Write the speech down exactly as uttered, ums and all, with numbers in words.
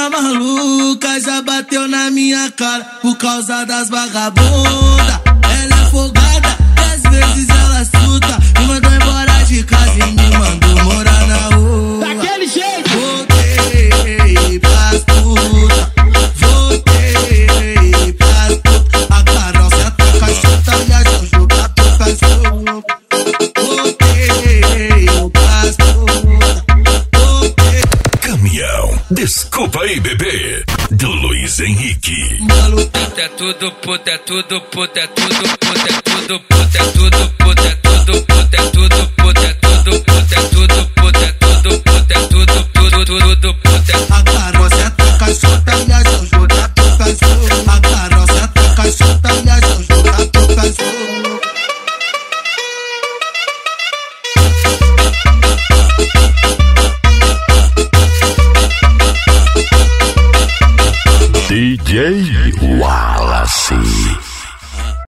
maluca já bateu na minha cara por causa das vagabundas. Ela é folgada, às vezes ela suta. Me mandou embora de casa e me mandou morar na rua. Daquele jeito! Voltei pras puta, voltei pras puta. A Carol senta a caixota e a Jojo tá tocando fogo. Voltei pras puta, voltei. Caminhão, desculpa aí, bebê, do Luiz Henrique. Puta é tudo, puta é tudo, puta é tudo, puta é tudo, puta é tudo, puta é tudo, puta é tudo, puta é tudo, puta é tudo, puta é tudo, puta é tudo, tudo, tudo, puta é. A Carol senta a caixota e a Jojo tá tocando fogo. A Carol senta a caixota e a Jojo tá tocando fogo. D J Wallace.